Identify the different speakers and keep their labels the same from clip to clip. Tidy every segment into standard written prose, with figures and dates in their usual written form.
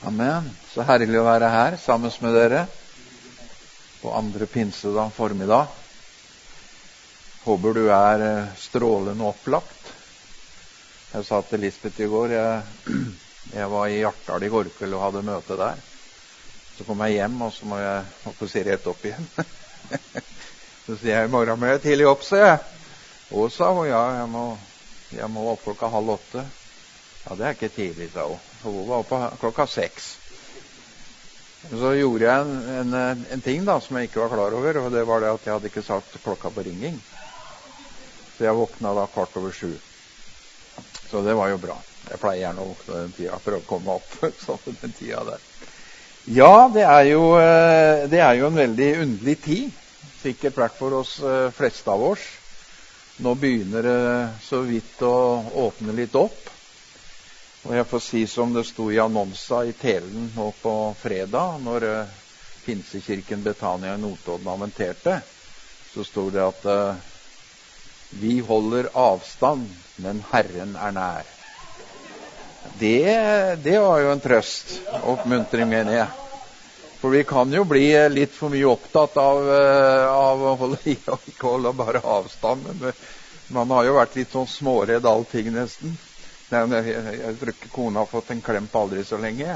Speaker 1: Amen. Så herlig å være her sammen med dere på andre pinsedag formiddag. Håper du strålende opplagt. Jeg sa til Lisbeth i går, jeg var i Hjartdal i går kveld og hadde møte der. Så kom jeg hjem, og så må jeg si rett opp igjen. Så sier jeg, i morgen må jeg tidlig opp, så jeg. Og sa hun, ja, jeg må opp 7:30. Ja, det ikke tidlig, sa hun. For hun var oppe 6. Så gjorde jeg en ting da, som jeg ikke var klar over, og det var det at jeg hadde ikke satt klokka på ringing. Så jeg våkna da 7:15. Så det var jo bra. Jeg pleier gjerne å våkne den tida, for å komme opp sånn den tida der. Ja, det jo en veldig underlig tid. Sikkert vært for oss fleste av oss. Nå begynner det så vidt å åpne litt opp. Og jeg får si som det sto i annonsa i Telen nå på fredag, når Pinsekirken Betania i Notodden avmenterte, så stod det at vi holder avstand, men Herren nær. Det var jo en trøst, oppmuntring, mener jeg. For vi kan jo bli litt for mye opptatt av å ikke holde bare avstand, men man har jo vært litt sånn småredd allting nesten. Jeg tror ikke kona har fått en klem på aldri så lenge.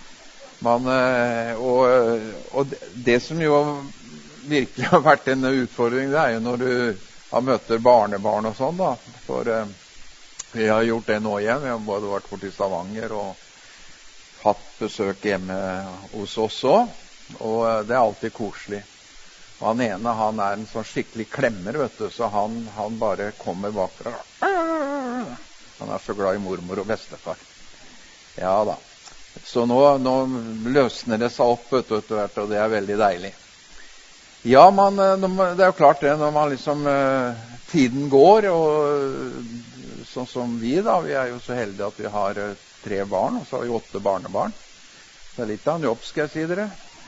Speaker 1: Og det som jo virkelig har vært en utfordring, det jo når du har møter barnebarn og sånn da. For vi har gjort det nå igjen. Vi har både vært borte i Stavanger og hatt besøk hjemme hos oss også. Og det alltid koselig. Og han ene, han en sånn skikkelig klemmer, vet du, så han bare kommer bakfra. Han så glad i mormor og bestefar. Ja da. Så nå løsner det seg opp etter hvert, og det veldig deilig. Ja, det jo klart det, når man liksom tiden går, og sånn som vi da, vi jo så heldige at vi har 3 barn, og så har vi 8 barnebarn. Det litt av en jobb, skal jeg si dere.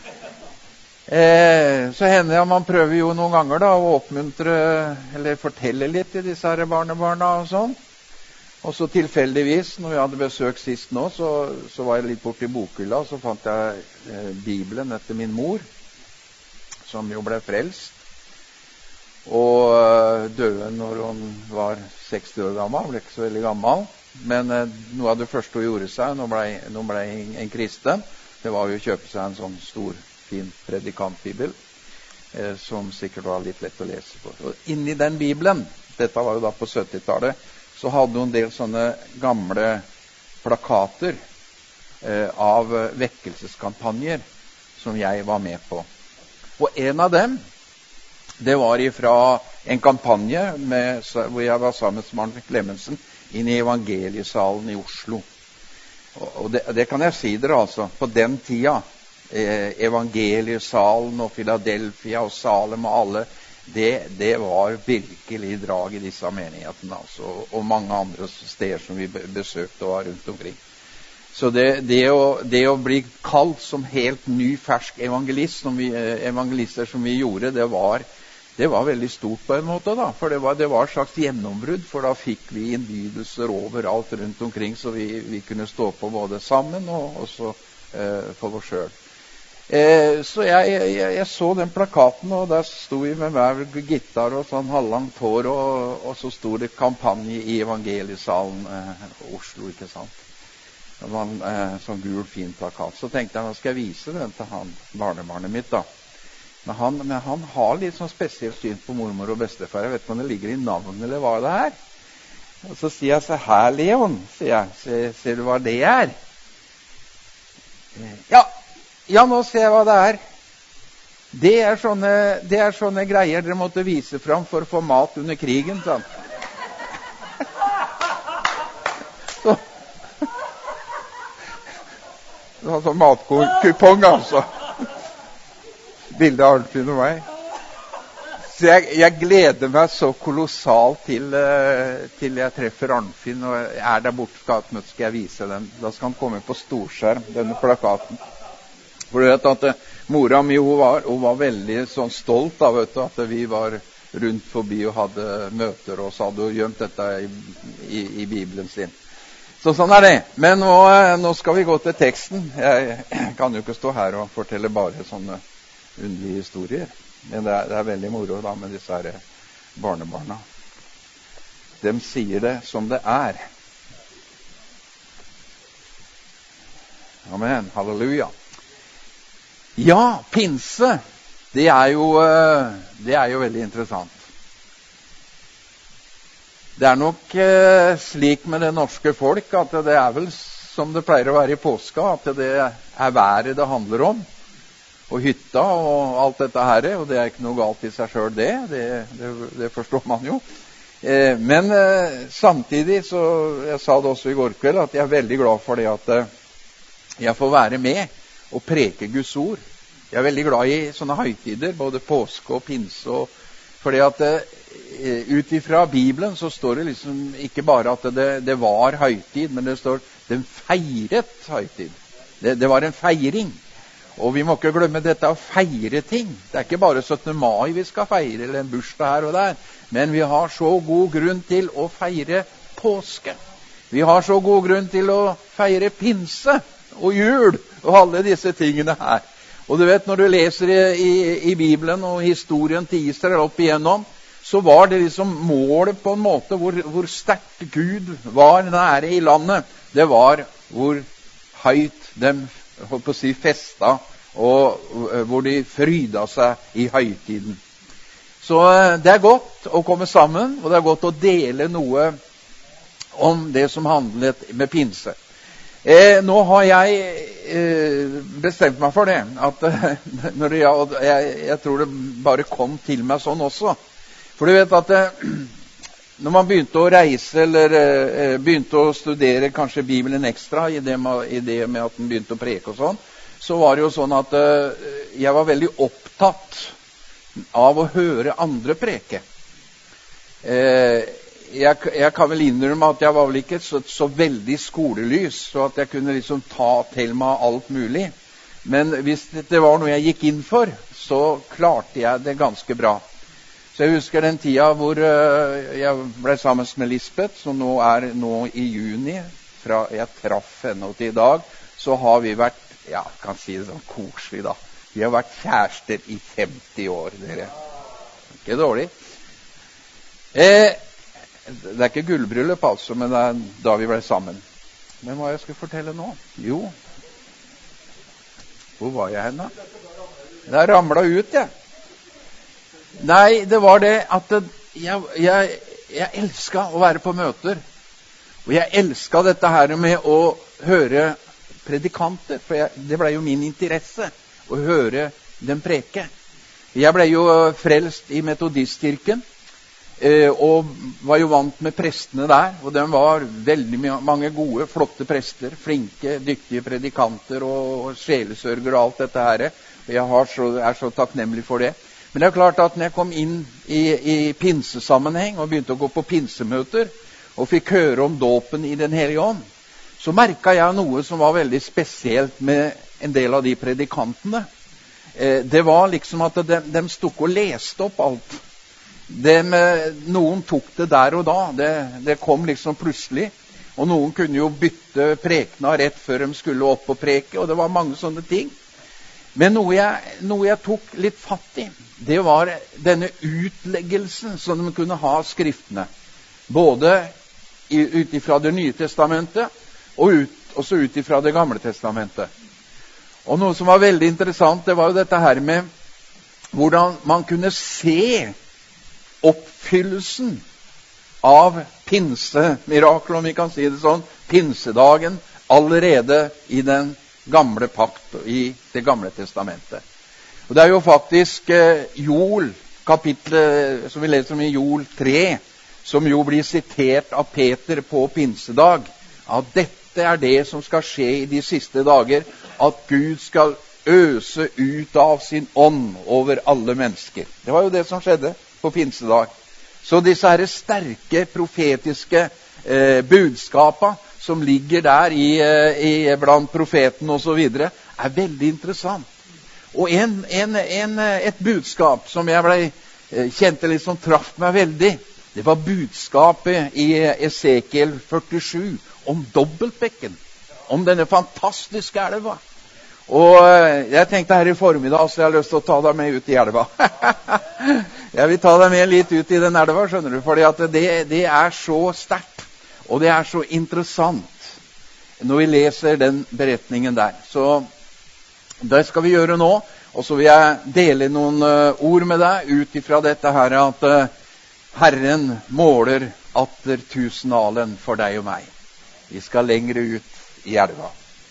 Speaker 1: Så hender det, man prøver jo noen ganger da, å oppmuntre, eller fortelle litt til disse her barnebarna og sånn. Og så tilfeldigvis, når vi hadde besøk sist nå, så var jeg litt borte i bokhylla, så fant jeg Bibelen etter min mor, som jo ble frelst, og døde når hun var 60 år gammel, ble ikke så veldig gammel, men noe av det første hun gjorde seg, nå ble en kristen, det var jo å kjøpe seg en sånn stor, fin predikantbibel, som sikkert var litt lett å lese på. Og inni den Bibelen, dette var jo da på 70-tallet, så hadde hun en del sånne gamle plakater av vekkelseskampanjer som jeg var med på. Og en av dem, det var ifra en kampanje hvor jeg var sammen med Martin Clemensen inn i evangeliesalen i Oslo. Og det kan jeg si dere altså, på den tida, evangeliesalen og Philadelphia og Salem og alle, det var virkelig drag i disse menighetene, altså, og mange andre steder som vi besøkte og var rundt omkring. Så det å bli kalt som helt ny, fersk evangelist, evangelister som vi gjorde, det var veldig stort på en måte da, for det var et slags gjennombrudd, for da fikk vi innbydelser overalt rundt omkring, så vi kunne stå på både sammen og også for oss selv. Så jeg så den plakaten, og der stod vi med hver gitar og sånn halvlangt hår, og så stod det kampanje i evangeliesalen Oslo, ikke sant? Det var en sånn gul, fin plakat. Så tenkte jeg, nå skal jeg vise den til barnebarnet mitt da. Men han har litt sånn spesielt syn på mormor og bestefar. Jeg vet ikke om det ligger i navnet, eller hva det Og så sier jeg, se her, Leon, sier jeg. Ser du hva det Ja, nå ser jeg hva det Det sånne greier dere måtte vise fram for å få mat under krigen, sånn. Det var sånn matkupong, altså. Bildet av Arnfinn og meg. Så jeg gleder meg så kolossalt til jeg treffer Arnfinn, og jeg der borte, skal jeg vise den. Da skal han komme på storskjerm, denne plakaten. For du vet at mora mi, hun var veldig sånn stolt av at vi var rundt forbi og hadde møter, og så hadde hun gjemt dette i Bibelen sin. Så sånn det. Men nå skal vi gå til teksten. Jeg kan jo ikke stå her og fortelle bare sånne underlige historier. Men det er veldig moro da med disse her barnebarna. De sier det som det er. Amen, halleluja. Ja, pinse, det er jo veldig interessant. Det er nok slik med det norske folk at det er vel som det pleier å være i påska, at det er været det handler om, og hytta og alt dette her, og det er ikke noe galt i seg selv det forstår man jo. Men samtidig, så jeg sa det også i går kveld, at jeg er veldig glad for det at jeg får være med og preke Guds ord. Jeg er veldig glad i sånne høytider, både påske og pinse, fordi at ut ifra Bibelen så står det liksom ikke bare at det var høytid, men det står den feiret høytid. Det var en feiring. Og vi må ikke glemme dette å feire ting. Det er ikke bare 17. mai vi skal feire, eller en bursdag her og der. Men vi har så god grunn til å feire påske. Vi har så god grunn til å feire pinse og jul og alle disse tingene her. Og du vet, når du leser i Bibelen og historien til Israel opp igjennom, så var det liksom målet på en måte hvor sterkt Gud var nære i landet. Det var hvor høyt de holdt på å si festa, og hvor de fryda seg i høytiden. Så det er godt å komme sammen, og det er godt å dele noe om det som handlet med pinse. Nå har jeg bestemt meg for det, at jeg tror det bare kom til meg sånn også. For du vet at når man begynte å reise, eller begynte å studere kanskje Bibelen ekstra, i det med at den begynte å preke og sånn, så var det jo sånn at jeg var veldig opptatt av å høre andre preke. Jeg kan vel innrømme at jeg var vel ikke så veldig skolelys, så at jeg kunne liksom ta til meg alt mulig. Men hvis det var noe jeg gikk inn for, så klarte jeg det ganske bra. Så jeg husker den tida hvor jeg ble sammen med Lisbeth, som nå i juni, fra jeg traff henne til i dag, så har vi vært, ja, kan si det sånn koselig da. Vi har vært kjærester i 50 år, dere. Ikke dårlig. Det er ikke gullbryllup altså, men det er da vi ble sammen. Men hva jeg skal fortelle nå? Jo. Hvor var jeg henne? Det ramlet ut, jeg. Nei, det var det at jeg elsket å være på møter. Og jeg elsket dette her med å høre predikanter, for det ble jo min interesse å høre dem preke. Jeg ble jo frelst i metodistkirken, og var jo vant med prestene der, og de var veldig mange gode, flotte prester, flinke, dyktige predikanter og sjelesørger og alt dette her. Og jeg er så takknemlig for det. Men det er klart at når jeg kom inn i pinsesammenheng og begynte å gå på pinsemøter og fikk høre om dåpen i Den hellige ånd, så merket jeg noe som var veldig spesielt med en del av de predikantene. Det var liksom at de stod og leste opp alt. Noen tok det der og da. Det kom liksom plutselig. Og noen kunne jo bytte prekena rett før de skulle opp og preke, og det var mange sånne ting. Men noe jeg tok litt fatt i, det var denne utleggelsen som de kunne ha skriftene. Både ut ifra Det nye testamentet, og også ut ifra Det gamle testamentet. Og noe som var veldig interessant, det var jo dette her med hvordan man kunne se oppfyllelsen av pinsemirakel, om vi kan si det sånn, pinsedagen, allerede i den gamle pakt i Det gamle testamentet. Og det er jo faktisk Joel, kapitlet som vi leser om i Joel 3, som jo blir sitert av Peter på pinsedag, at dette er det som skal skje i de siste dager, at Gud skal øse ut av sin ånd over alle mennesker. Det var jo det som skjedde på pinsedag. Så disse her sterke profetiske budskapene som ligger der blant profeten og så videre, er veldig interessant. Og et budskap som jeg kjente liksom traff meg veldig, Det var budskapet i Esekiel 47 om dobbeltbekken, om denne fantastiske elva. Og jeg tenkte her i formiddag, så jeg har lyst til å ta deg med ut i elva. Jeg vil ta deg med litt ut i den elva, skjønner du, fordi at det er så sterkt, og det er så interessant når vi leser den beretningen der. Så det skal vi gjøre nå, og så vil jeg dele noen ord med deg ut ifra dette her, at Herren måler atter tusenalen for deg og meg. Vi skal lengre ut i elva.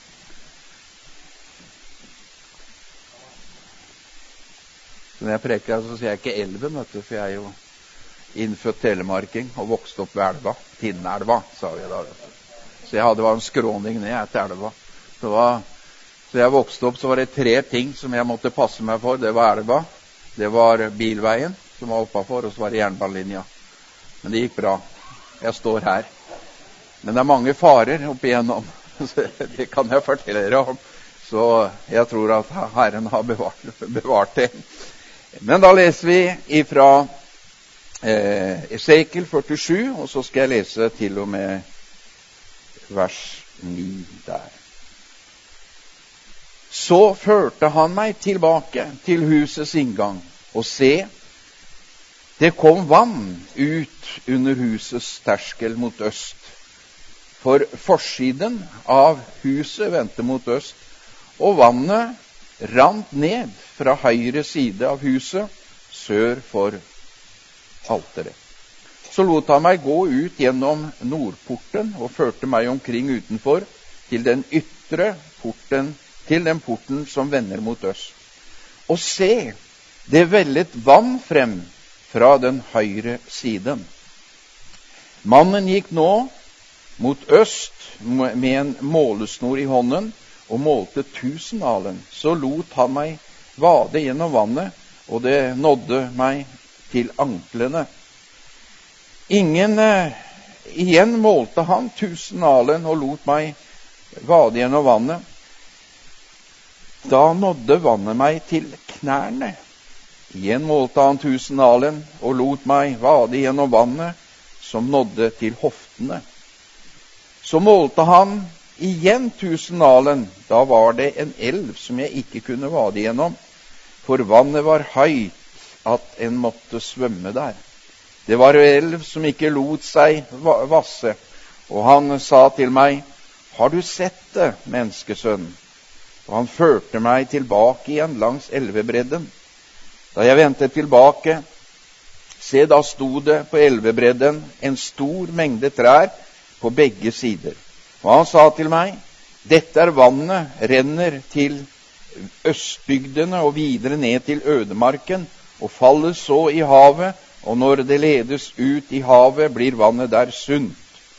Speaker 1: Så når jeg preker, så sier jeg ikke elven, vet du, for jeg er jo innfødt telemarking og vokst opp ved elva. Tinnelva, sa vi da. Så jeg hadde en skråning ned etter elva. Så jeg vokste opp, så var det 3 ting som jeg måtte passe meg for. Det var elva, det var bilveien som var oppafor, og så var det jernbanelinja. Men det gikk bra. Jeg står her. Men det er mange farer opp igjennom, så det kan jeg fortelle dere om. Så jeg tror at Herren har bevart det. Men da leser vi ifra Esekiel 47, og så skal jeg lese til og med vers 9 der. Så førte han meg tilbake til husets inngang, og se, det kom vann ut under husets terskel mot øst. For forsiden av huset vendte mot øst, og vannet rant ned fra høyre side av huset, sør for alteret. Så lot han meg gå ut gjennom nordporten, og førte meg omkring utenfor, til den ytre porten, til den porten som vender mot øst. Og se, det vellet vann frem fra den høyre siden. Mannen gikk nå mot øst med en målesnor i hånden, og målte tusenalen. Så lot han meg vade gjennom vannet, og det nådde meg til anklene. Igjen målte han tusenalen og lot meg vade gjennom vannet. Da nådde vannet meg til knærne. Igjen målte han tusenalen og lot meg vade gjennom vannet, som nådde til hoftene. Så målte han igjen tusenalen. Da var det en elv som jeg ikke kunne vade gjennom, for vannet var høyt at en måtte svømme der. Det var en elv som ikke lot seg vasse, og han sa til meg, har du sett det, menneskesønn? Og han førte meg tilbake igjen langs elvebredden. Da jeg vendte tilbake, se, da stod det på elvebredden en stor mengde trær på begge sider. Og han sa til meg, dette vannet renner til østbygdene og videre ned til ødemarken, og faller så i havet, og når det ledes ut i havet, blir vannet der sunt.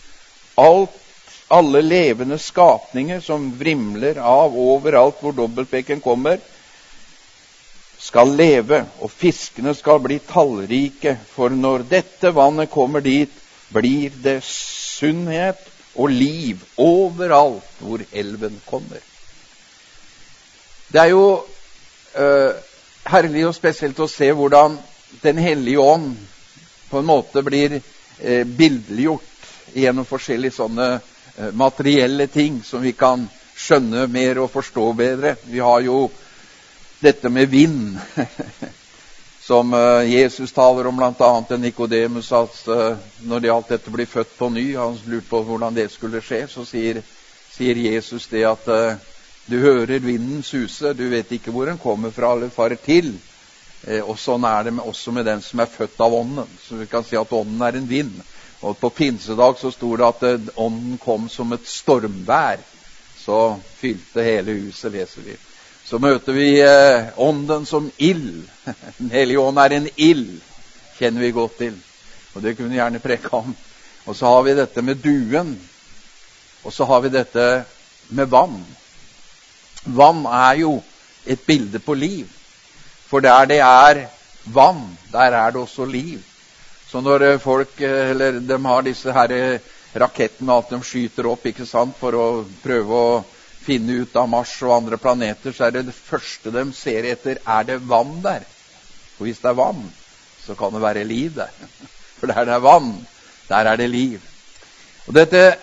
Speaker 1: Alle levende skapninger som vrimler av overalt hvor dobbeltbekken kommer, skal leve, og fiskene skal bli tallrike, for når dette vannet kommer dit, blir det sunnhet og liv overalt hvor elven kommer. Det er jo herlig og spesielt å se hvordan Den hellige ånd på en måte blir bildeliggjort gjennom forskjellige sånne materielle ting som vi kan skjønne mer og forstå bedre. Vi har jo dette med vind, som Jesus taler om blant annet Nikodemus, at når det alt dette blir født på ny, han lurte på hvordan det skulle skje, så sier Jesus det at du hører vinden suse, du vet ikke hvor den kommer fra eller farer til. Og sånn er det også med den som er født av ånden. Så vi kan si at ånden er en vind. Og på pinsedag så stod det at ånden kom som et stormvær. Så fylte hele huset, leser vi. Så møter vi ånden som ild. Den hellige ånd er en ild, kjenner vi godt til. Og det kunne vi gjerne preke om. Og så har vi dette med duen. Og så har vi dette med vann. Vann er jo et bilde på liv. For der det er vann, der er det også liv. Så når folk, eller de har disse her rakettene, at de skyter opp, ikke sant, for å prøve å finne ut av Mars og andre planeter, så er det første de ser etter, er det vann der? Og hvis det er vann, så kan det være liv der. For der det vann, der det liv. Og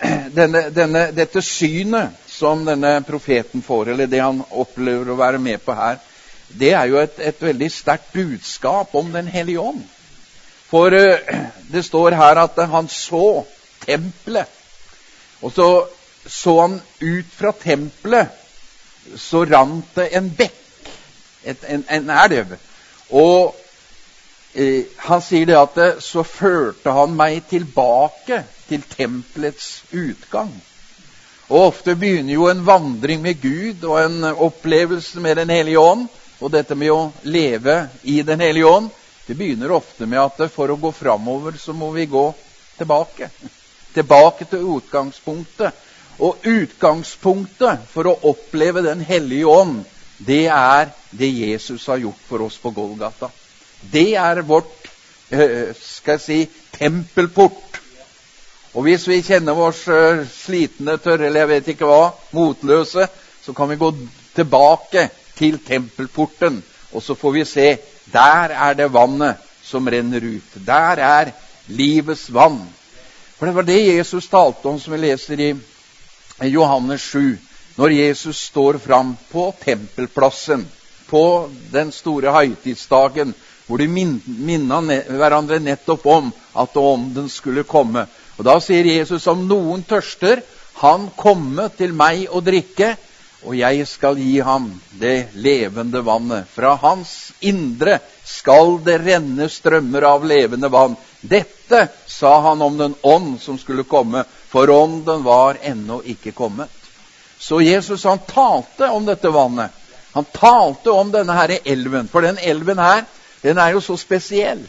Speaker 1: dette synet som denne profeten får, eller det han opplever å være med på her, det jo et veldig sterkt budskap om den hellige ånd. For det står her at han så tempelet, og så han ut fra tempelet, så rant det en bekk, en elv. Og han sier det at så førte han meg tilbake til tempelets utgang. Og ofte begynner jo en vandring med Gud og en opplevelse med den hellige ånd, og dette med å leve i den hellige ånd, det begynner ofte med at for å gå fremover så må vi gå tilbake. Tilbake til utgangspunktet. Og utgangspunktet for å oppleve den hellige ånd, det det Jesus har gjort for oss på Golgata. Det vårt, skal jeg si, tempelport. Og hvis vi kjenner oss slitne, tørre, eller jeg vet ikke hva, motløse, så kan vi gå tilbake til tempelporten, og så får vi se, der det vannet som renner ut. Der livets vann. For det var det Jesus talte om, som vi leser i Johannes 7, når Jesus står fram på tempelplassen, på den store høytidsdagen, hvor de minner hverandre nettopp om at ånden skulle komme. Og da sier Jesus, om noen tørster, han komme til meg og drikke, og jeg skal gi ham det levende vannet. Fra hans indre skal det renne strømmer av levende vann. Dette sa han om den ånd som skulle komme, for ånden var ennå ikke kommet. Så Jesus, han talte om dette vannet. Han talte om denne her elven, for den elven her, den jo så spesiell.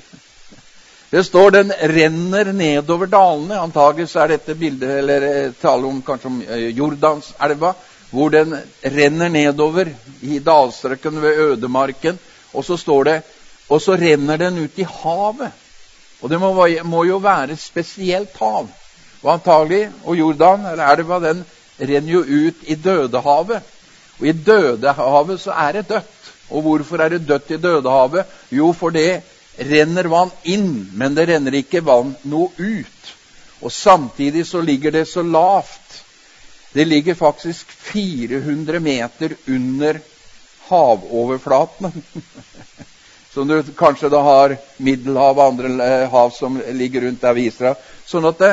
Speaker 1: Det står, den renner nedover dalene. Antageligvis dette bildet, eller tale om kanskje om Jordanselva, hvor den renner nedover i dalstrøkken ved ødemarken, og så står det, og så renner den ut i havet. Og det må jo være et spesielt hav. Og antagelig, og Jordan, eller elva, den renner jo ut i Dødehavet. Og i Dødehavet så det dødt. Og hvorfor det dødt i Dødehavet? Jo, for det renner vann inn, men det renner ikke vann noe ut. Og samtidig så ligger det så lavt. Det ligger faktisk 400 meter under havoverflaten. Som du kanskje da har Middelhav og andre hav som ligger rundt der vi viser deg. Sånn at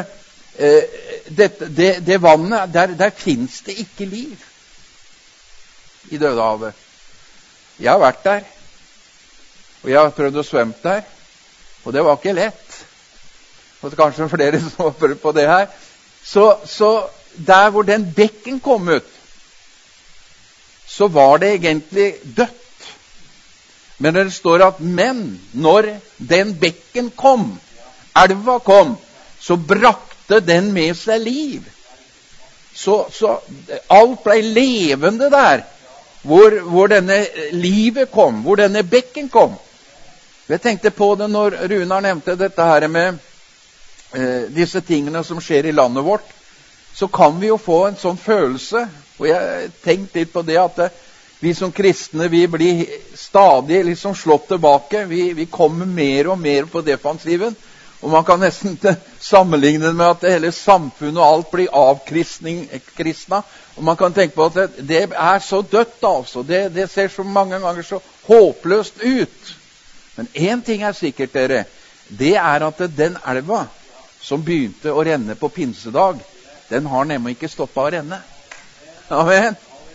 Speaker 1: det vannet, der finnes det ikke liv i Dødehavet. Jeg har vært der, og jeg har prøvd å svømme der, og det var ikke lett. Og kanskje flere som har prøvd på det her. Så der hvor den bekken kom ut, så var det egentlig dødt. Men det står at, men når den bekken kom, elva kom, så brakte den med seg liv. Så alt ble levende der, hvor denne livet kom, hvor denne bekken kom. Jeg tenkte på det når Runar nevnte dette her med disse tingene som skjer i landet vårt. Så kan vi jo få en sånn følelse, og jeg tenkte litt på det, at vi som kristne, vi blir stadig liksom slått tilbake. Vi kommer mer og mer på defensiven, og man kan nesten sammenligne med at hele samfunnet og alt blir avkristna. Og man kan tenke på at det så dødt, altså. Det ser så mange ganger så håpløst ut. Men en ting sikkert, dere, det at den elva som begynte å renne på pinsedag, den har nemlig ikke stoppet å renne. Amen.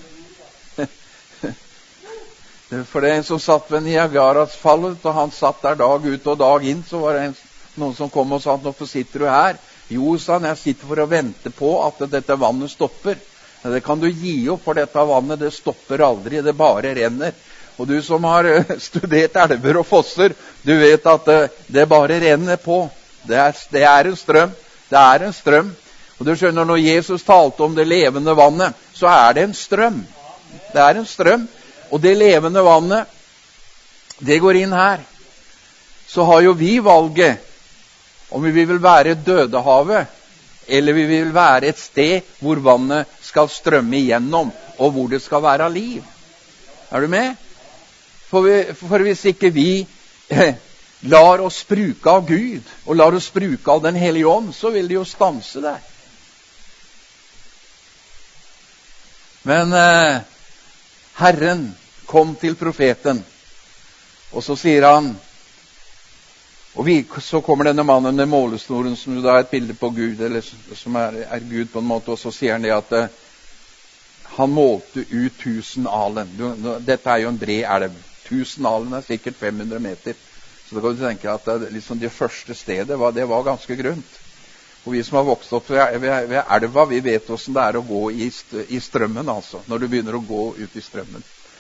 Speaker 1: For det en som satt ved Niagarasfallet, og han satt der dag ut og dag inn, så var det noen som kom og sa, hvorfor sitter du her? Jo, sa han, jeg sitter for å vente på at dette vannet stopper. Det kan du gi opp, for dette vannet, det stopper aldri, det bare renner. Og du som har studert elver og fosser, du vet at det bare renner på. Det en strøm. Det en strøm. Og du skjønner, når Jesus talte om det levende vannet, så det en strøm. Det en strøm. Og det levende vannet, det går inn her. Så har jo vi valget om vi vil være Dødehavet, eller vi vil være et sted hvor vannet skal strømme igjennom, og hvor det skal være liv. Du med? For hvis ikke vi lar oss bruke av Gud, og lar oss bruke av den hellige ånd, så vil det jo stanse der. Men Herren kom til profeten, og så sier han, og så kommer denne mannen med målesnoren, som da er et bilde på Gud, eller som er Gud på en måte, og så sier han det at han målte ut 1000 alen. Dette er jo en bred elv. 1000 alen er sikkert 500 meter. Så da kan du tenke at liksom det første stedet, det var ganske grunt. Og vi som har vokst opp ved elva, vi vet hvordan det er å gå i strømmen, altså, når du begynner å gå ut i strømmen.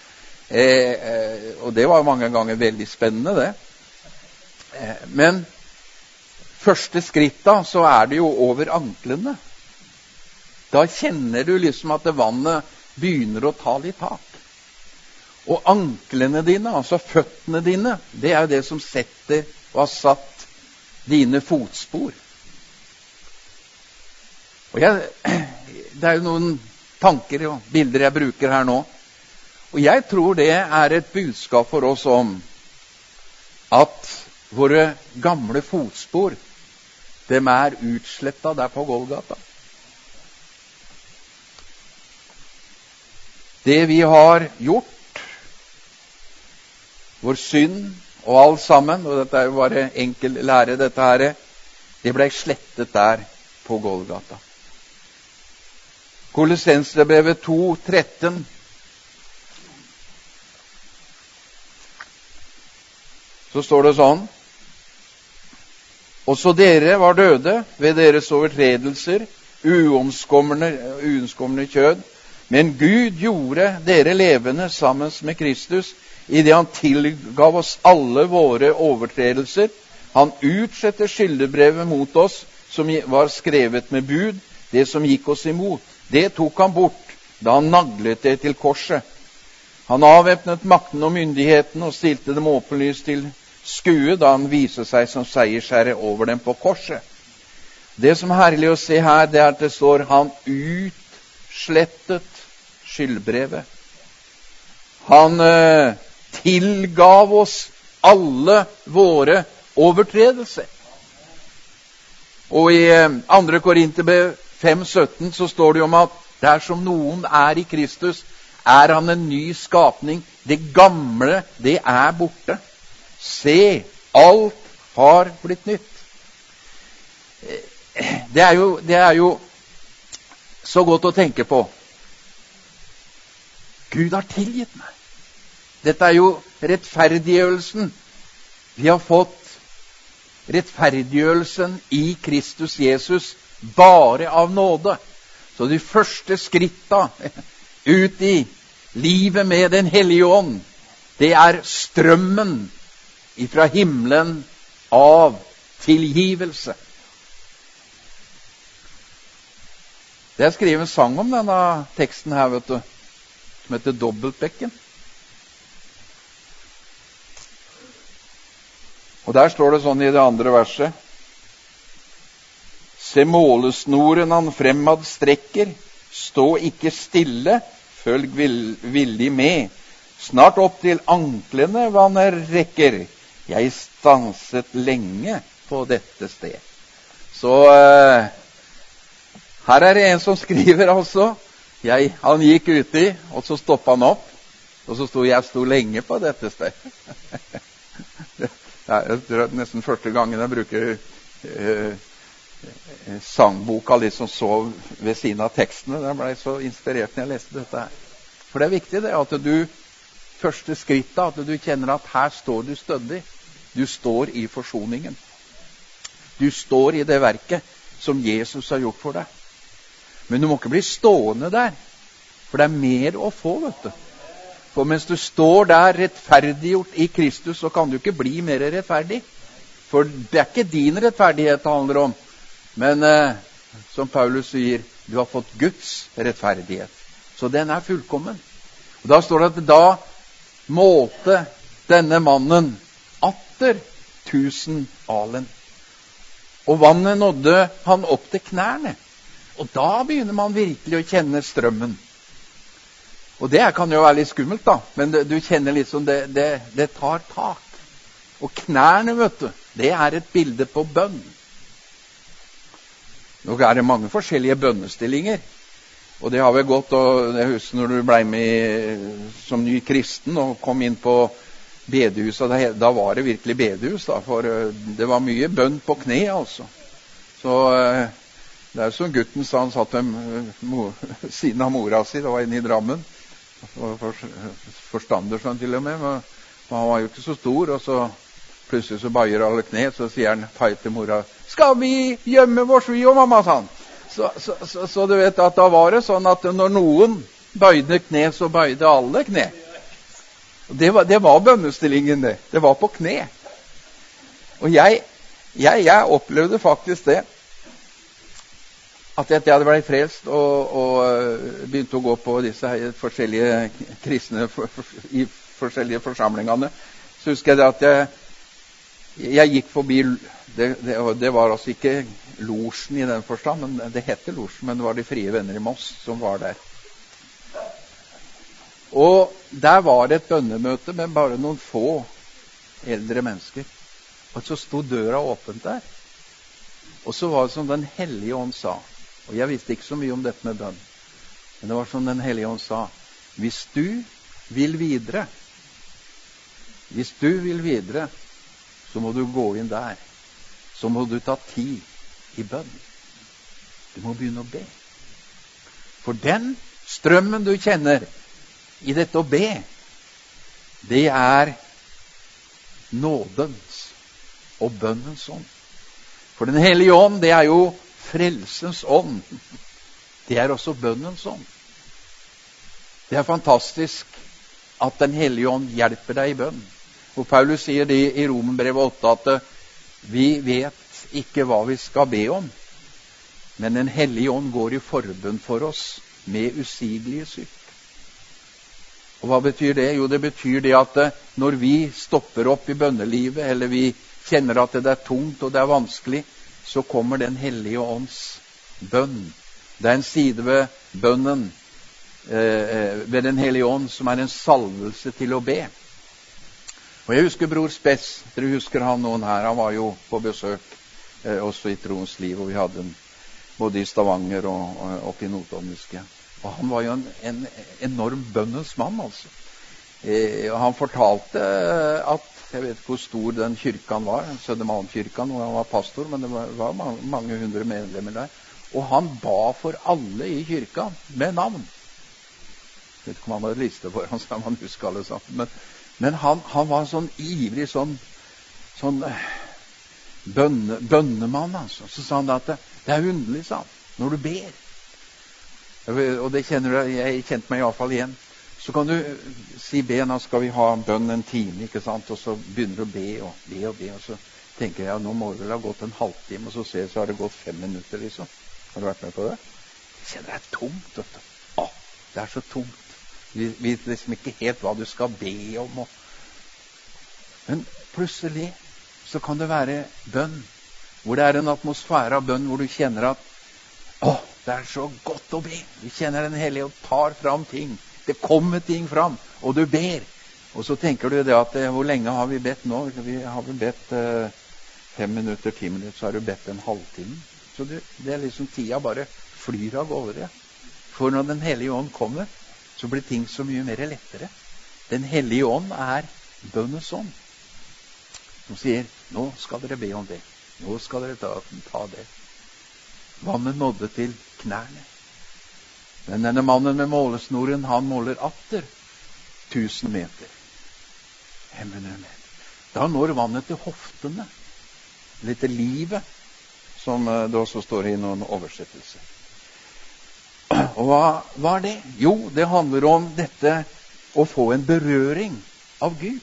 Speaker 1: Og det var mange ganger veldig spennende, det. Men første skritt da, så er det jo over anklene. Da kjenner du liksom at vannet begynner å ta litt tak. Og anklene dine, altså føttene dine, det er det som setter og har satt dine fotspor. Og det er jo noen tanker og bilder jeg bruker her nå. Og jeg tror det er et budskap for oss om at våre gamle fotspor, dem er utslettet der på Golgata. Det vi har gjort, vår synd og alt sammen, og dette er jo bare enkel lære dette her, det ble slettet der på Golgata. Kolossenserbrevet 2:13. Så står det sånn: Også dere var døde ved deres overtredelser, uomskomne kjød, men Gud gjorde dere levende sammen med Kristus, i det han tilgav oss alle våre overtredelser. Han utsetter skyldebrevet mot oss, som var skrevet med bud, det som gikk oss imot. Det tok han bort da han naglet det til korset. Han avvæpnet makten og myndigheten og stilte dem åpenlyst til skue da han viser seg som seiersherre over dem på korset. Det som er herlig å se her, det er at det står han utslettet skyldbrevet. Han tilgav oss alle våre overtredelser. Og i 2. Korinterbrev 5:17 så står det om at dersom noen er i Kristus, er han en ny skapning. Det gamle, det er borte. Se, alt har blitt nytt. Det er jo så godt å tenke på. Gud har tilgitt meg. Dette er jo rettferdiggjørelsen. Vi har fått rettferdiggjørelsen i Kristus Jesus bare av nåde. Så de første skritta ut i livet med den hellige ånd, det er strømmen ifra himmelen av tilgivelse. Det er skrevet en sang om denne teksten her, vet du, som heter Dobbeltbekken. Og der står det sånn i det andre verset: Se målesnoren han fremad strekker, stå ikke stille, følg villig med. Snart opp til anklene vannet rekker, jeg stanset lenge på dette sted. Så her er det en som skriver altså, han gikk uti, og så stoppet han opp, og så jeg sto lenge på dette sted. Jeg tror nesten første gangen jeg bruker sangboka litt som så ved siden av tekstene. Jeg ble så inspirert når jeg leste dette her. For det er viktig det, at du første skrittet, at du kjenner at her står du stødig. Du står i forsoningen. Du står i det verket som Jesus har gjort for deg. Men du må ikke bli stående der, for det er mer å få, vet du. For mens du står der rettferdiggjort i Kristus, så kan du ikke bli mer rettferdig. For det er ikke din rettferdighet det handler om. Men som Paulus sier, du har fått Guds rettferdighet. Så den er fullkommen. Og da står det at da målte denne mannen atter 1000 alen. Og vannet nådde han opp til knærne. Og da begynner man virkelig å kjenne strømmen. Og det kan jo være litt skummelt da, men du kjenner litt som det tar tak. Og knærne, vet du, det er et bilde på bønn. Nå er det mange forskjellige bønnestillinger. Og det har vel gått, og jeg husker når du ble med som ny kristen og kom inn på bedehuset, da var det virkelig bedehus, da, for det var mye bønn på kne, altså. Så det er som gutten sa, han satt ved siden av mora si, det var inne i Drammen, forstander sånn til og med, men han var jo ikke så stor, og så plutselig så bøyer alle kne, så sier han til mora, skal vi gjemme vårs vi og mamma, sa han. Så du vet at da var det sånn at når noen bøyde kne, så bøyde alle kne. Det var bønnestillingen, det. Det var på kne. Og jeg opplevde faktisk det, at etter jeg hadde blitt frelst og begynte å gå på disse forskjellige kristne i forskjellige forsamlingene, så husker jeg det at jeg gikk forbi, det var altså ikke losjen i den forstand, men det hette losjen, men det var de frie venner i Moss som var der. Og der var det et bønnemøte med bare noen få eldre mennesker. Og så stod døra åpent der. Og så var det som Den Hellige Ånd sa, og jeg visste ikke så mye om dette med bønn, men det var som Den Hellige Ånd sa, hvis du vil videre, så må du gå inn der. Så må du ta tid i bønn. Du må begynne å be. For den strømmen du kjenner i dette å be, det er nådens og bønnens ånd. For Den Hellige Ånd, det er jo frelsens ånd. Det er også bønnens ånd. Det er fantastisk at Den Hellige Ånd hjelper deg i bønn. Og Paulus sier det i Romerbrevet 8 at vi vet ikke hva vi skal be om, men Den Hellige Ånd går i forbønn for oss med usigelige sukk. Og hva betyr det? Jo, det betyr det at når vi stopper opp i bønnelivet, eller vi kjenner at det er tungt og det er vanskelig, så kommer Den Hellige Ånds bønn. Det er en side ved bønnen, ved Den Hellige Ånd, som er en salvelse til å be. Og jeg husker bror Spess, dere husker han noen her, han var jo på besøk også i Troens Liv, og vi hadde en både i Stavanger og oppe i Notodniske. Og han var jo en enorm bønnens mann, altså. Og han fortalte at, jeg vet ikke hvor stor den kyrkan var, Sødermalmkyrkan, hvor han var pastor, men det var mange hundre medlemmer der. Og han ba for alle i kyrkan, med navn. Jeg vet ikke om han hadde liste for han, så man husker alle sammen, men han var sånn ivrig, sånn bønnemann, altså. Så sa han at det er underlig, sa han, når du ber. Og det kjenner du, jeg kjente meg i hvert fall igjen. Så kan du si be, nå skal vi ha bønn en time, ikke sant? Og så begynner du å be, og så tenker jeg, nå må det vel ha gått en halvtime, og så ser jeg, så har det gått 5 minutter, liksom. Har du vært med på det? Jeg kjenner det er tomt, vet du. Det er så tomt. Vi vet liksom ikke helt hva du skal be om. Men plutselig så kan det være bønn, hvor det er en atmosfære av bønn, hvor du kjenner at det er så godt å be. Du kjenner Den Hellige og tar fram ting. Det kommer ting fram, og du ber. Og så tenker du det at hvor lenge har vi bedt nå? Vi har vel bedt 5 minutter, 10 minutter, så har du bedt en halvtime. Så det er liksom tida bare flyr av gårde. For når Den Hellige Ånd kommer, så blir ting så mye mer lettere. Den Hellige Ånd er bønnens ånd, som sier, nå skal dere be om det. Nå skal dere ta det. Vannet nådde til knærne. Men denne mannen med målesnoren, han måler atter 1000 meter. 500 meter. Da når vannet til hoftene. Eller til livet, som det også står i noen oversettelser. Og hva er det? Jo, det handler om dette å få en berøring av Gud.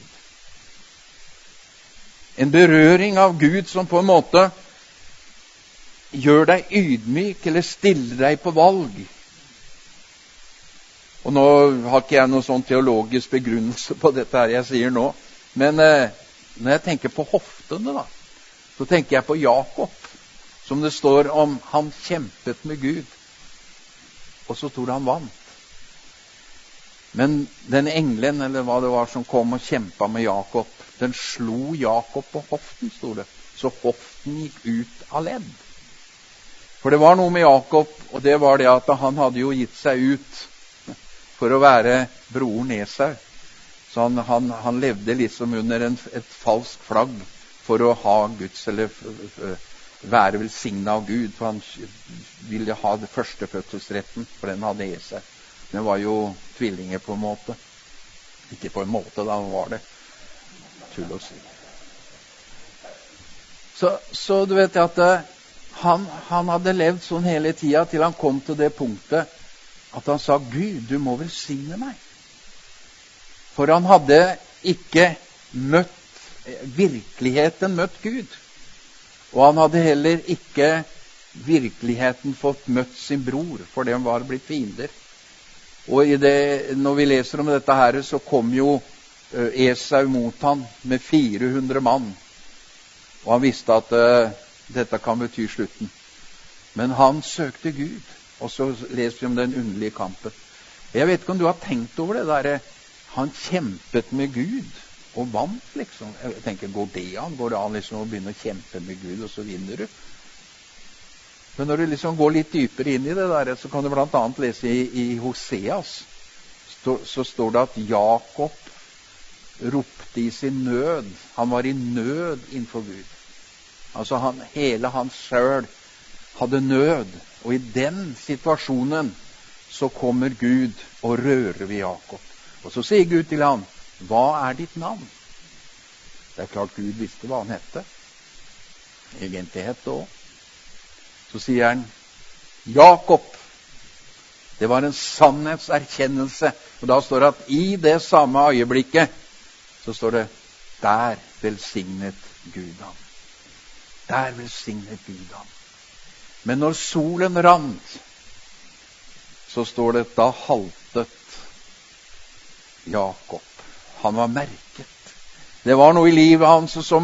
Speaker 1: En berøring av Gud som på en måte gjør deg ydmyk eller stiller deg på valg. Og nå har ikke jeg noe sånn teologisk begrunnelse på dette her jeg sier nå, men når jeg tenker på hoftene da, så tenker jeg på Jakob, som det står om, han kjempet med Gud, og så tror han vant. Men den englen, eller hva det var, som kom og kjempet med Jakob, den slo Jakob på hoften, stod det. Så hoften gikk ut av ledd. For det var noe med Jakob, og det var det at han hadde jo gitt seg ut for å være broren Esau. Så han levde liksom under et falsk flagg for å ha Guds, eller være velsignet av Gud, for han ville ha det førstefødselsretten, for den hadde Esau. Den var jo tvillinger på en måte. Ikke på en måte, da var det tull å si. Så du vet at han hadde levd sånn hele tiden til han kom til det punktet at han sa, Gud, du må velsigne meg. For han hadde ikke virkeligheten møtt Gud. Og han hadde heller ikke virkeligheten fått møtt sin bror, for den var blitt fiender. Og når vi leser om dette her, så kom jo Esau mot han med 400 mann. Og han visste at dette kan bety slutten. Men han søkte Gud, og så leser vi om den underlige kampen. Jeg vet ikke om du har tenkt over det der, han kjempet med Gud og vant liksom. Jeg tenker, går det an liksom å begynne å kjempe med Gud, og så vinner du? Men når du liksom går litt dypere inn i det der, så kan du blant annet lese i Hoseas, så står det at Jakob ropte i sin nød. Han var i nød innenfor Gud. Altså hele hans sjøl hadde nød, og i den situasjonen så kommer Gud og rører ved Jakob. Og så sier Gud til ham, hva er ditt navn? Det er klart Gud visste hva han hette. Egentlig hette også. Så sier han, Jakob. Det var en sannhetserkjennelse. Og da står det at i det samme øyeblikket, så står det, der velsignet Gud ham. Der velsignet Gud ham. Men når solen rant, så står det, da haltet Jakob. Han var merket. Det var noe i livet hans som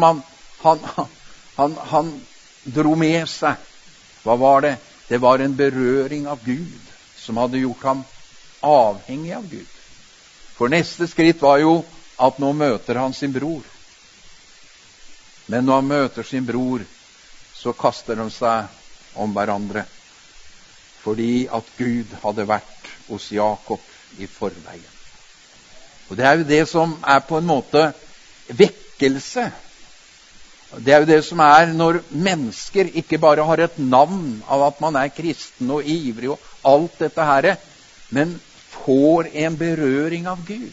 Speaker 1: han dro med seg. Hva var det? Det var en berøring av Gud som hadde gjort ham avhengig av Gud. For neste skritt var jo at nå møter han sin bror. Men når han møter sin bror, så kaster de seg om hverandre. Fordi at Gud hadde vært hos Jakob i forveien. Og det er jo det som er på en måte vekkelse. Det er jo det som er når mennesker ikke bare har et navn av at man er kristen og ivrig og alt dette her, men får en berøring av Gud.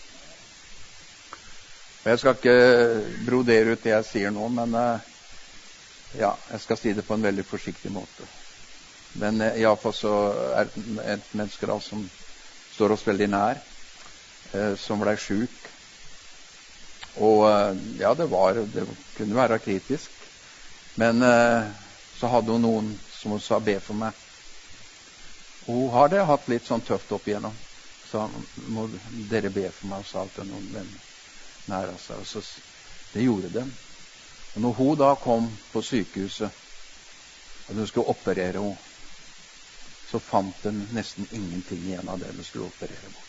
Speaker 1: Og jeg skal ikke brodere ut det jeg sier nå, men jeg skal si det på en veldig forsiktig måte. Men i alle fall så er det et menneske da, som står oss veldig nær, som ble syk. Og det kunne være kritisk. Men så hadde hun noen som hun sa, be for meg. Og hun har det hatt litt sånn tøft opp igjennom. Så må dere be for meg, sa alt noen venner nære seg. Og så det gjorde den. Og når hun da kom på sykehuset, og hun skulle operere henne, så fant den nesten ingenting igjen av det hun skulle operere bort.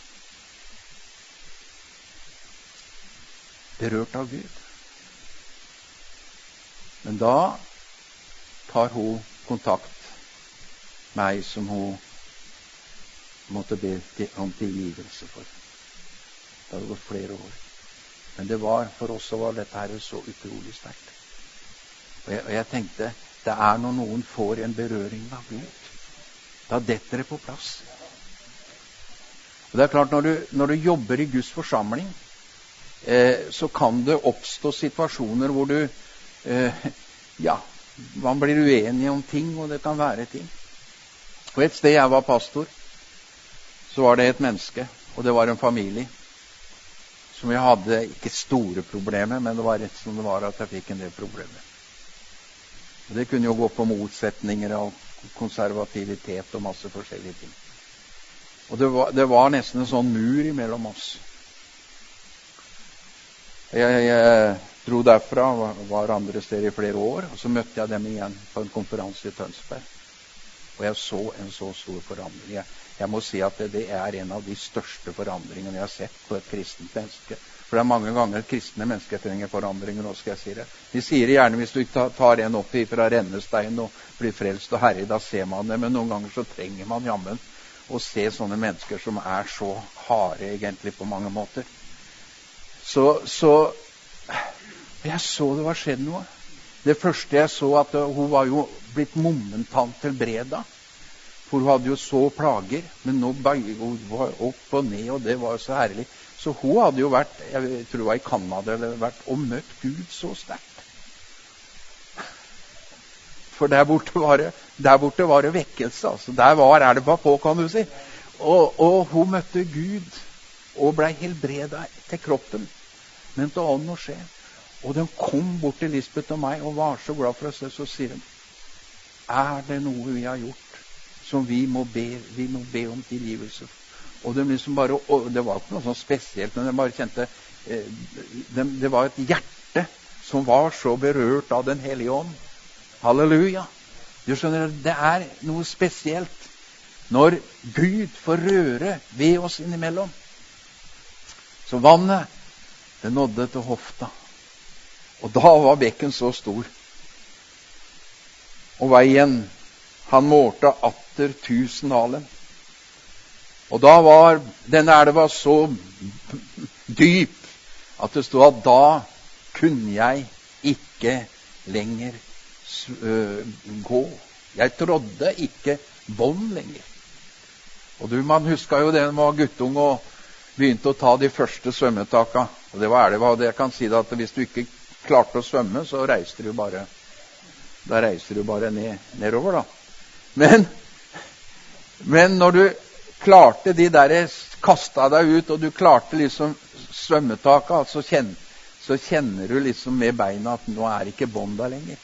Speaker 1: Berørt av Gud. Men da tar hun kontakt med meg som hun måtte be om tilgivelse for. Det hadde gått flere år. Men det var, for oss så var dette her så utrolig sterkt. Og jeg tenkte, det er når noen får en berøring av Gud, da detter det på plass. Og det er klart, når du jobber i Guds forsamling, så kan det oppstå situasjoner hvor man blir uenig om ting, og det kan være ting. Og et sted jeg var pastor, så var det et menneske, og det var en familie, som jeg hadde ikke store problemer, men det var rett som det var at jeg fikk en del problemer. Og det kunne jo gå på motsetninger og konservativitet og masse forskjellige ting. Og det var nesten en sånn mur imellom oss. Jeg dro derfra, var andre steder i flere år, og så møtte jeg dem igjen på en konferanse i Tønsberg. Og jeg så en så stor forandring. Jeg må si at det en av de største forandringene jeg har sett på et kristent menneske. For det mange ganger kristne mennesker trenger forandringer, nå skal jeg si det. De sier gjerne hvis du ikke tar en opp fra rennestein og blir frelst og herrig, da ser man det. Men noen ganger så trenger man jammen å se sånne mennesker som så harde egentlig på mange måter. Så jeg så det var skjedd noe. Det første jeg så at hun var jo blitt momentant helbreda. For hun hadde jo så plager, men nå hun var opp og ned, og det var så herlig. Så hun hadde jo vært, jeg tror det var i Canada, og møtt Gud så sterkt. For der borte var det vekkelse, altså. Der var det bare på, kan du si. Og hun møtte Gud, og ble helbreda til kroppen, men til ånd og sjel. Og de kom bort til Lisbeth og meg, og var så glad for oss, så sier de, det noe vi har gjort, som vi må be om tilgivelse for? Og de liksom bare, og det var ikke noe sånn spesielt, men de bare kjente, det var et hjerte som var så berørt av den hellige ånd. Halleluja! Du skjønner, det noe spesielt når Gud får røre ved oss innimellom. Så vannet, det nådde til hofta. Og da var bekken så stor. Og veien, han målte atter 1000 alen. Og da var denne elva så dyp at det stod at da kunne jeg ikke lenger gå. Jeg trådde ikke bånd lenger. Og man husker jo det når man var guttung og begynte å ta de første svømmetaka. Og det var det jeg kan si det, at hvis du ikke klarte å svømme, så reiste du bare nedover da. Men når du klarte de der, kastet deg ut, og du klarte liksom svømmetaka, så kjenner du liksom med beina at nå ikke bånda lenger.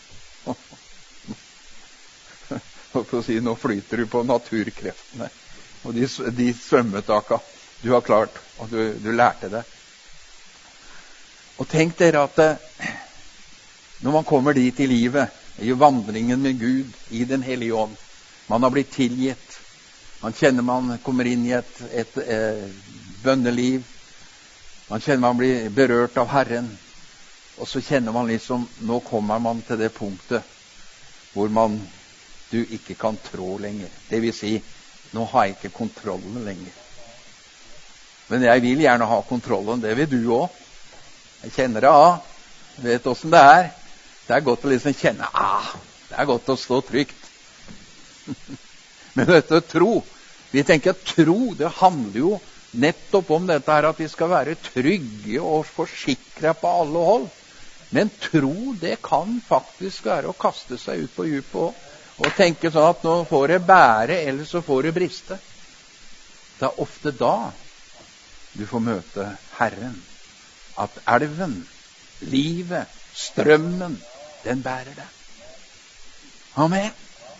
Speaker 1: Og for å si, nå flyter du på naturkreftene. Og de svømmetaka du har klart, og du lærte det. Og tenk dere at når man kommer dit i livet, i vandringen med Gud, i den hellige ånd, man har blitt tilgitt, man kjenner man kommer inn i et bønneliv, man kjenner man blir berørt av Herren, og så kjenner man liksom, nå kommer man til det punktet hvor du ikke kan trå lenger. Det vil si, nå har jeg ikke kontrollen lenger. Men jeg vil gjerne ha kontrollen, det vil du også. Jeg kjenner det, vet hvordan det er. Det godt å liksom kjenne, det godt å stå trygt. Men dette tro, vi tenker at tro, det handler jo nettopp om dette her, at vi skal være trygge og forsikre på alle hold. Men tro, det kan faktisk være å kaste seg ut på djupet og tenke sånn at nå får det bære, eller så får det briste. Det ofte da du får møte Herren. At elven, livet, strømmen, den bærer det. Amen.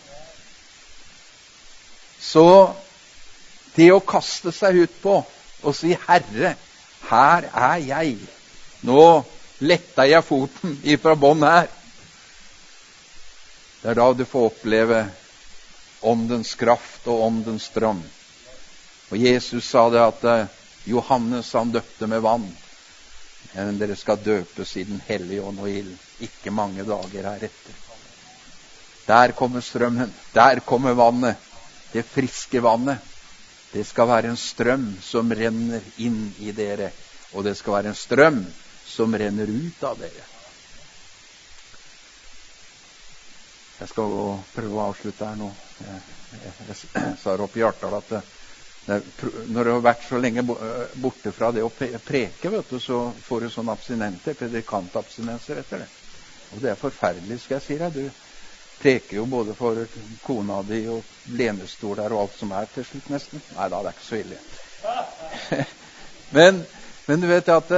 Speaker 1: Så det å kaste seg ut på og si, Herre, her jeg. Nå letter jeg foten ifra bånd her. Det da du får oppleve åndens kraft og åndens strøm. Og Jesus sa det at Johannes han døpte med vann. Men dere skal døpes i den hellige ånd og ild. Ikke mange dager heretter. Der kommer strømmen. Der kommer vannet. Det friske vannet. Det skal være en strøm som renner inn i dere. Og det skal være en strøm som renner ut av dere. Jeg skal prøve å avslutte her nå. Jeg sa det opp i hjertet at når du har vært så lenge borte fra det å preke, vet du, så får du sånn abstinenter, predikantabstinenser etter det. Og det forferdelig, skal jeg si deg. Du preker jo både for kona di og lenestol der og alt som til slutt nesten. Nei da, det ikke så ille. men du vet at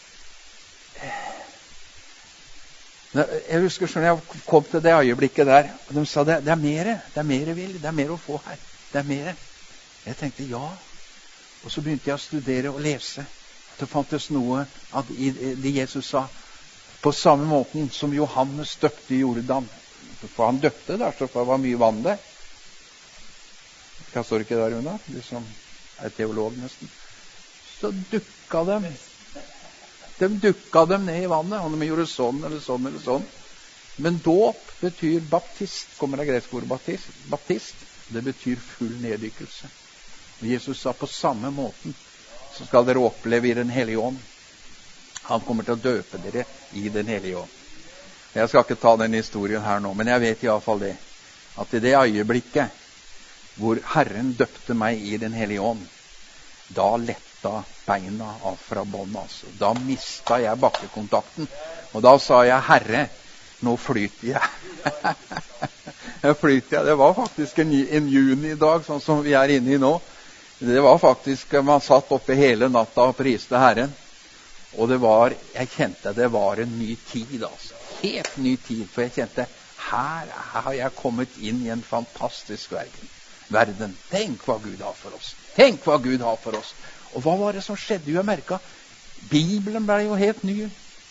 Speaker 1: jeg husker sånn jeg kom til det øyeblikket der, og de sa det mer vil, det mer å få her. Det mer. Jeg tenkte ja, og så begynte jeg å studere og lese. Det fantes noe av det Jesus sa, på samme måten som Johannes døpte i Jordan. For han døpte der, så det var mye vann der. fiska, står det ikke der under? Du som er teolog nesten. Så dukka dem. De dukka dem ned i vannet, og de gjorde sånn eller sånn eller sånn. Men dåp betyr baptist, kommer av gresk ord baptist. Det betyr full neddykkelse. Og Jesus sa på samme måten så skal dere oppleve i den hellige ånd. Han kommer til å døpe dere i den hellige ånd. Jeg skal ikke ta den historien her nå, men jeg vet i alle fall det, at i det øyeblikket hvor Herren døpte meg i den hellige ånd, da letta beina av fra bånd, altså. Da mistet jeg bakkekontakten, og da sa jeg, Herre, nå flyter jeg. Jeg flyter jeg. Det var faktisk en juni i dag, sånn som vi er inne i nå. Det var faktisk, man satt oppe hele natta og priste Herren. Og det var, jeg kjente det var en ny tid, altså. Helt ny tid, for jeg kjente, her har jeg kommet inn i en fantastisk verden. Tenk hva Gud har for oss. Tenk hva Gud har for oss. Og hva var det som skjedde? Jeg merket, Bibelen ble jo helt ny.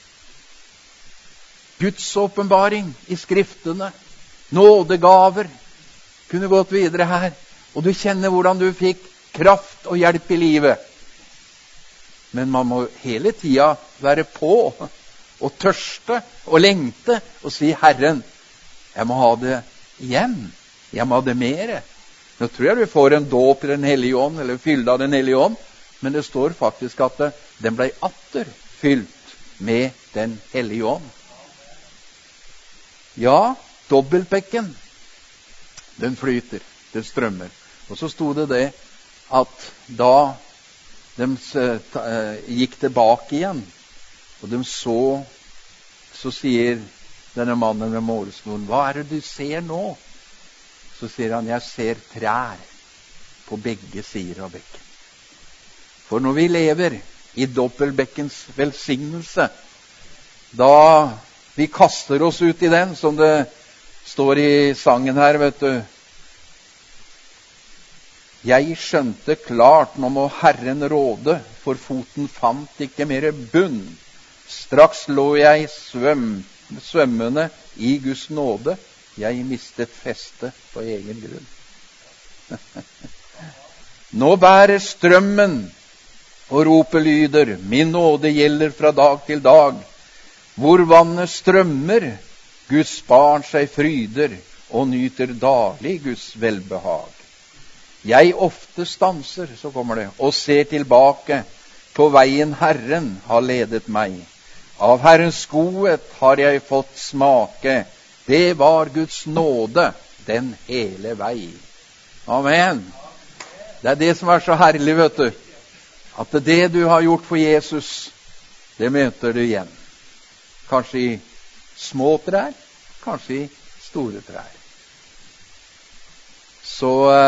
Speaker 1: Guds åpenbaring i skriftene, nådegaver, kunne gått videre her. Og du kjenner hvordan du fikk kraft og hjelp i livet. Men man må hele tida være på og tørste og lengte og si, Herren, jeg må ha det igjen. Jeg må ha det mere. Nå tror jeg du får en dåp i den hellige ånd, eller fylde av den hellige ånd, men det står faktisk at den ble atter fylt med den hellige ånd. Ja, dobbeltbekken, den flyter, den strømmer. Og så sto det at da de gikk tilbake igjen, og de så sier denne mannen med målsnoren, hva er det du ser nå? Så sier han, jeg ser trær på begge sider av bekken. For når vi lever i dobbeltbekkens velsignelse, da vi kaster oss ut i den, som det står i sangen her, vet du. Jeg skjønte klart, nå må Herren råde, for foten fant ikke mer bunn. Straks lå jeg svømmende i Guds nåde. Jeg mistet feste på egen grunn. Nå bærer strømmen, og ropet lyder, min nåde gjelder fra dag til dag. Hvor vannet strømmer, Guds barn seg fryder, og nyter daglig Guds velbehag. Jeg ofte stanser, så kommer det, og ser tilbake på veien Herren har ledet meg. Av Herrens godhet har jeg fått smake. Det var Guds nåde den hele vei. Amen. Det er det som er så herlig, vet du. At det du har gjort for Jesus, det møter du igjen. Kanskje i små trær, kanskje i store trær. Så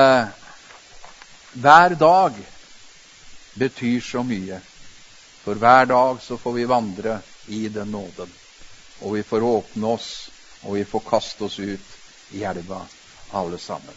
Speaker 1: hver dag betyr så mye. For hver dag så får vi vandre i den nåden. Og vi får åpne oss, og vi får kaste oss ut i elva, alle sammen.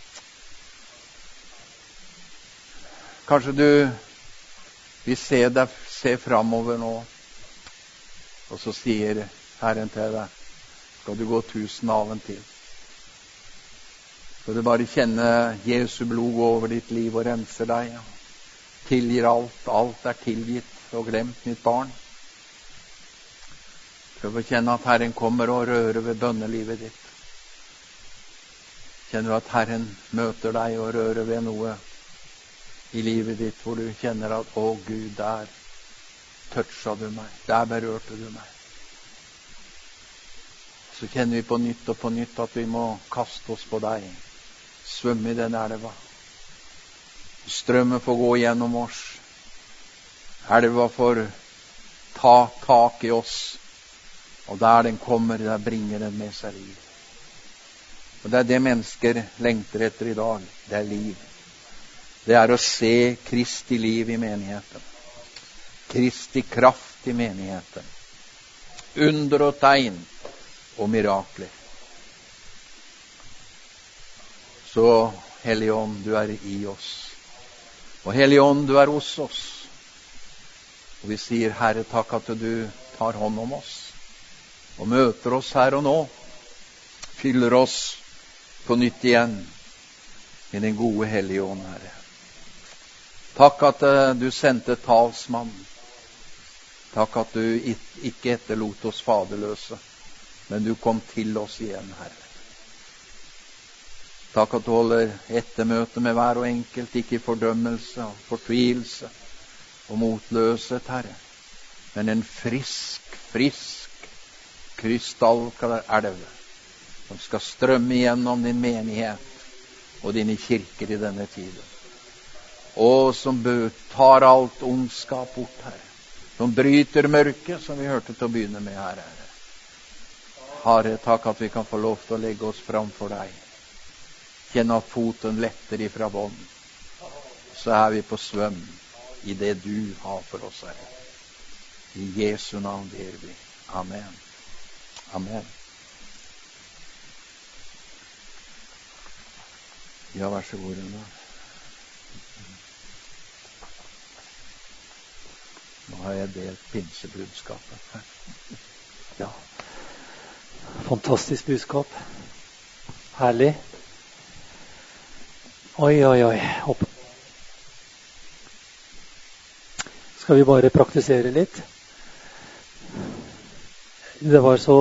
Speaker 1: Kanskje du vil se framover nå, og så sier Herren til deg, skal du gå 1000 alen til. Skal du bare kjenne Jesu blod over ditt liv og renser deg. Tilgir alt. Alt er tilgitt og glemt, mitt barn. Prøv å kjenne at Herren kommer og rører ved bønnelivet ditt. Kjenner du at Herren møter deg og rører ved noe i livet ditt, hvor du kjenner at, å Gud, der toucha du meg, der berørte du meg. Så kjenner vi på nytt at vi må kaste oss på deg. Svømme i den elva. Strømmen får gå gjennom oss. Elva får ta tak i oss. Og der den kommer, der bringer den med seg liv. Og det er det mennesker lengter etter i dag. Det er liv. Det er å se Kristi liv i menigheten. Kristi kraft i menigheten. Under og tegn og mirakler. Så Hellige Ånd, du er i oss. Og Hellige Ånd, du er hos oss. Og vi sier, Herre, takk at du tar hånd om oss. Og møter oss her og nå. Fyller oss på nytt igjen. i din gode hellige ånd, Herre. Takk at du sendte talsmann. Takk at du ikke etterlot oss faderløse, men du kom til oss igjen, Herre. Takk at du holder ettermøte med hver og enkelt, ikke i fordømmelse og fortvilelse og motløshet, Herre, men en frisk krystallelv som skal strømme igjennom din menighet og dine kirker i denne tiden. Og som tar alt ondskap bort, Herre. Som bryter mørket, som vi hørte til å begynne med her, Herre. Herre, takk at vi kan få lov til å legge oss fram for deg. Kjenne at foten letter ifra bånd. Så er vi på svøm i det du har for oss, Herre. I Jesu navn ber vi. Amen. Amen. Ja, vær så god, Rune. Nå har jeg delt pinsebudskapet.
Speaker 2: Ja. Fantastisk budskap. Herlig. Oi. Opp. Skal vi bare praktisere litt? Det var så...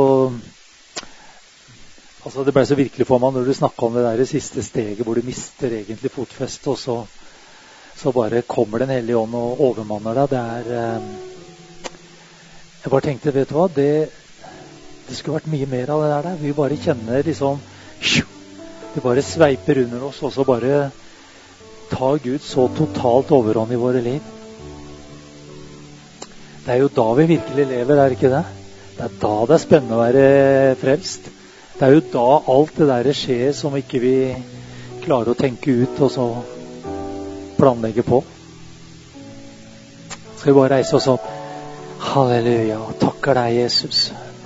Speaker 2: Altså, det ble så virkelig for meg når du snakket om det der siste steget hvor du mister egentlig fotfestet, og så bare kommer den hellige ånd og overmanner deg. Det er... Jeg bare tenkte, vet du hva? Det skulle vært mye mer av det der. Vi bare kjenner liksom... Det bare sveiper under oss, og så bare tar Gud så totalt overhånd i våre liv. Det er jo da vi virkelig lever, er ikke det? Det er da det er spennende å være frelst. Det er jo da alt det der skjer som ikke vi klarer å tenke ut og så planlegge på. Skal vi bare reise oss opp? Halleluja, takker deg, Jesus.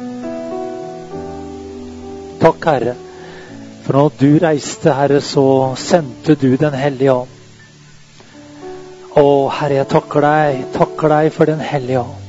Speaker 2: Takk, Herre. For når du reiste, Herre, så sendte du den hellige ånd. Å, Herre, jeg takker deg for den hellige ånd.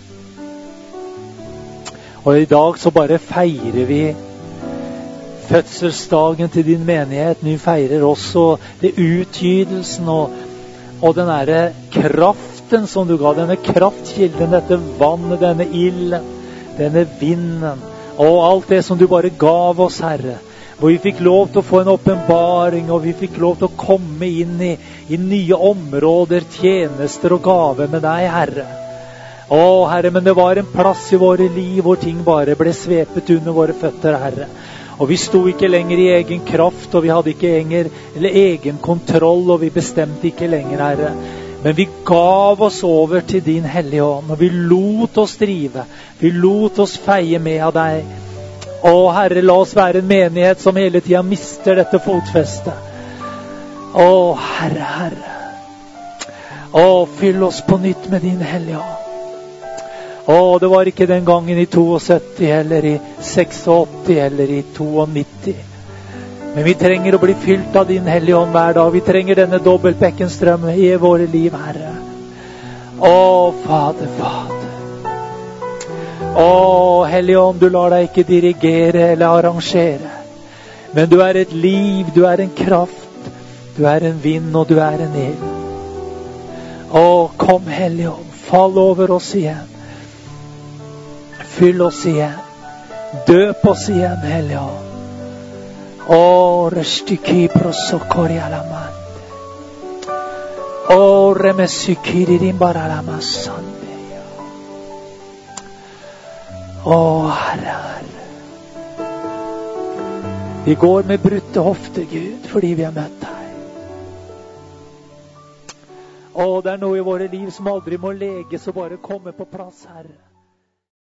Speaker 2: Og i dag så bare feirer vi fødselsdagen til din menighet. Vi feirer også det utgytelsen og den der kraften som du ga, denne kraftkilden, dette vannet, denne ilden, denne vinden, og alt det som du bare gav oss, Herre. Hvor vi fikk lov til å få en åpenbaring, og vi fikk lov til å komme inn i nye områder, tjenester og gaver med deg, Herre. Å, Herre, men det var en plass i våre liv hvor ting bare ble svepet under våre føtter, Herre. Og vi sto ikke lenger i egen kraft, og vi hadde ikke egen kontroll, og vi bestemte ikke lenger, Herre. Men vi gav oss over til din hellige ånd, og vi lot oss drive. Vi lot oss feie med av deg. Å, Herre, la oss være en menighet som hele tiden mister dette fotfestet. Å, Herre. Å, fyll oss på nytt med din hellige ånd. Å, det var ikke den gangen i 72, eller i 86, eller i 92. Men vi trenger å bli fylt av din hellige ånd hver dag. Vi trenger denne dobbeltbekkenstrømmen i våre liv, Herre. Å, Fader. Å, hellige ånd, du lar deg ikke dirigere eller arrangere. Men du er et liv, du er en kraft, du er en vind, og du er en ild. Å, kom, hellige ånd, fall over oss igjen. Fyll oss igjen. Døp oss igjen, hellige ånd. O restiki prosokori alamande. O remesukiri rimbaralamasande. O Herre. Vi går med brutte hofter, Gud, fordi vi har møtt deg. Å, det er noe i våre liv som aldri må leges og bare komme på plass, Herre.